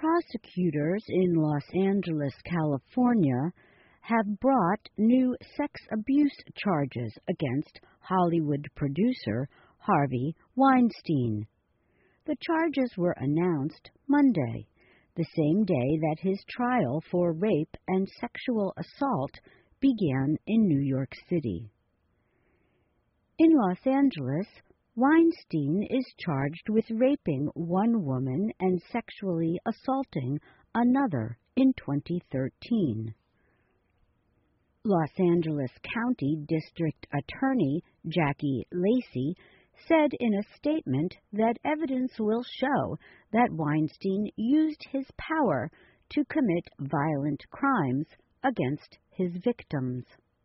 Prosecutors in Los Angeles, California, have brought new sex abuse charges against Hollywood producer Harvey Weinstein. The charges were announced Monday, the same day that his trial for rape and sexual assault began in New York City. In Los Angeles, Weinstein is charged with raping one woman and sexually assaulting another in 2013. Los Angeles County District Attorney Jackie Lacey said in a statement that evidence will show that Weinstein used his power to commit violent crimes against his victims.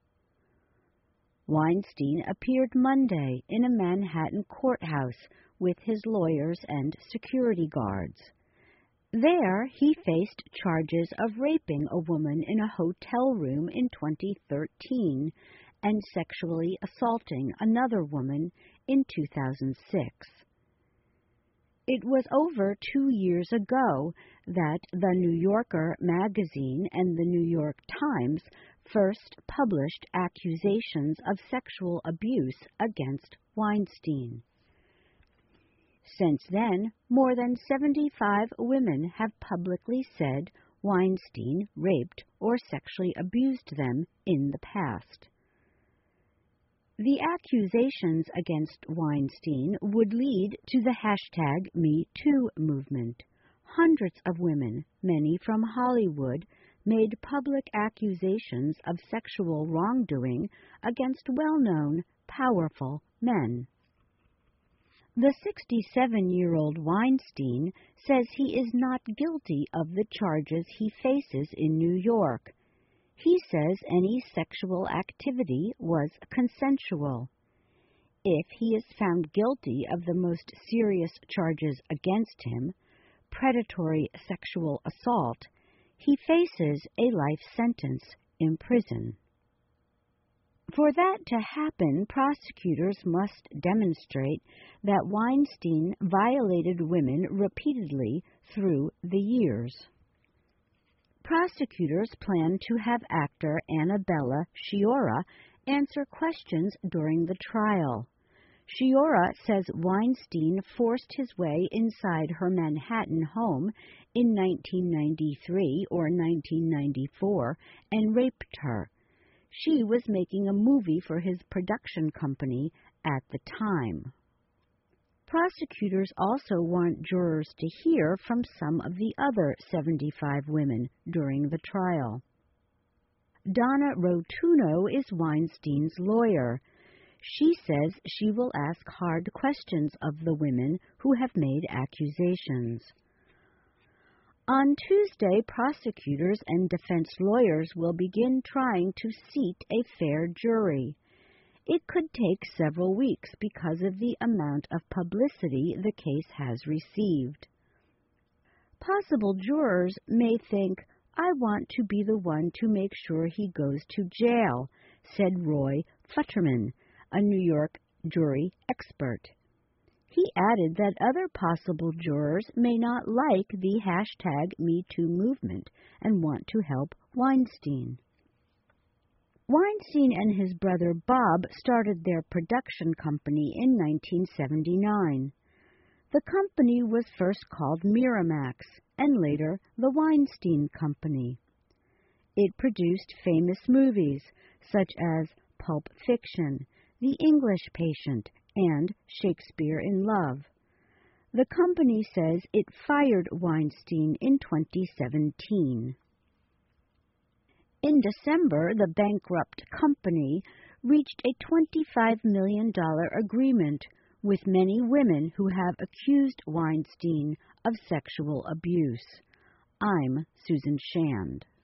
Weinstein appeared Monday in a Manhattan courthouse with his lawyers and security guards. There, he faced charges of raping a woman in a hotel room in 2013 and sexually assaulting another woman in 2006. It was over 2 years ago that The New Yorker magazine and The New York Times first published accusations of sexual abuse against Weinstein. Since then, more than 75 women have publicly said Weinstein raped or sexually abused them in the past. The accusations against Weinstein would lead to the #MeToo movement. Hundreds of women, many from Hollywood, made public accusations of sexual wrongdoing against well-known, powerful men. The 67-year-old Weinstein says he is not guilty of the charges he faces in New York. He says any sexual activity was consensual. If he is found guilty of the most serious charges against him, predatory sexual assault, he faces a life sentence in prison. For that to happen, prosecutors must demonstrate that Weinstein violated women repeatedly through the years. Prosecutors plan to have actor Annabella Sciorra answer questions during the trial. Sciorra says Weinstein forced his way inside her Manhattan home in 1993 or 1994 and raped her. She was making a movie for his production company at the time. Prosecutors also want jurors to hear from some of the other 75 women during the trial. Donna Rotuno is Weinstein's lawyer. She says she will ask hard questions of the women who have made accusations. On Tuesday, prosecutors and defense lawyers will begin trying to seat a fair jury. It could take several weeks because of the amount of publicity the case has received. Possible jurors may think, "I want to be the one to make sure he goes to jail," said Roy Futterman, a New York jury expert. He added that other possible jurors may not like the #MeToo movement and want to help Weinstein. Weinstein and his brother Bob started their production company in 1979. The company was first called Miramax and later the Weinstein Company. It produced famous movies such as Pulp Fiction, The English Patient, and Shakespeare in Love. The company says it fired Weinstein in 2017. In December, the bankrupt company reached a $25 million agreement with many women who have accused Weinstein of sexual abuse. I'm Susan Shand.